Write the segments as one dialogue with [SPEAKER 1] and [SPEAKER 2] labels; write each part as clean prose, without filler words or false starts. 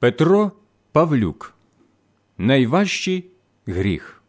[SPEAKER 1] Петро Павлюк. Найважчий гріх.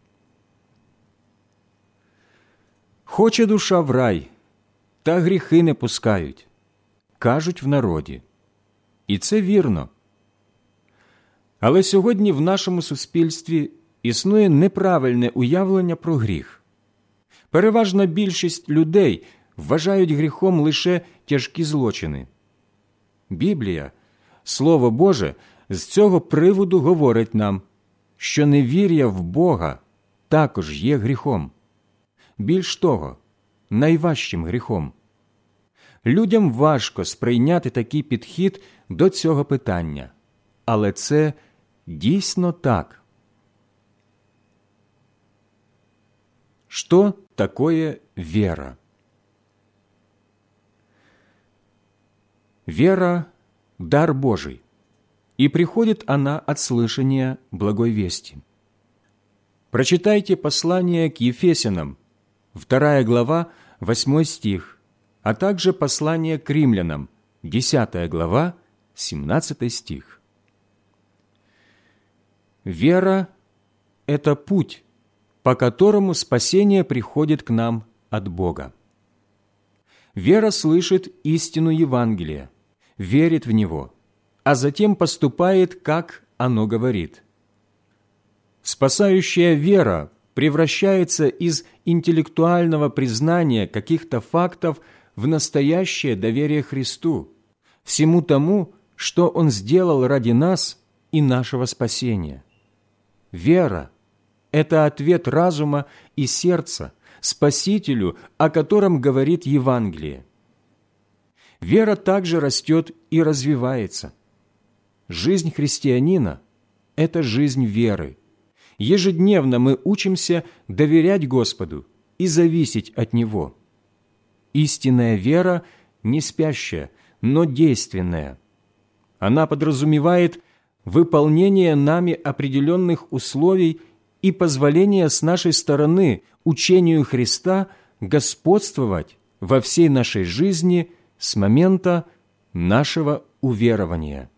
[SPEAKER 1] Хоче душа в рай, та гріхи не пускають, кажуть в народі. І це вірно. Але сьогодні в нашому суспільстві існує неправильне уявлення про гріх. Переважна більшість людей вважають гріхом лише тяжкі злочини. Біблія, Слово Боже, з цього приводу говорить нам, що невір'я в Бога також є гріхом. Більш того, найважчим гріхом. Людям важко сприйняти такий підхід до цього питання, але це дійсно так. Что такое вера? Вера – дар Божий, и приходит она от слышания благой вести. Прочитайте послание к Ефесянам, 2 глава, 8 стих, а также послание к римлянам, 10 глава, 17 стих. Вера – это путь, по которому спасение приходит к нам от Бога. Вера слышит истину Евангелия, верит в него, а затем поступает, как оно говорит. Спасающая вера превращается из интеллектуального признания каких-то фактов в настоящее доверие Христу, всему тому, что Он сделал ради нас и нашего спасения. Вера – это ответ разума и сердца Спасителю, о котором говорит Евангелие. Вера также растет и развивается. Жизнь христианина – это жизнь веры. Ежедневно мы учимся доверять Господу и зависеть от Него. Истинная вера не спящая, но действенная. Она подразумевает выполнение нами определенных условий и позволение с нашей стороны учению Христа господствовать во всей нашей жизни с момента нашего уверования.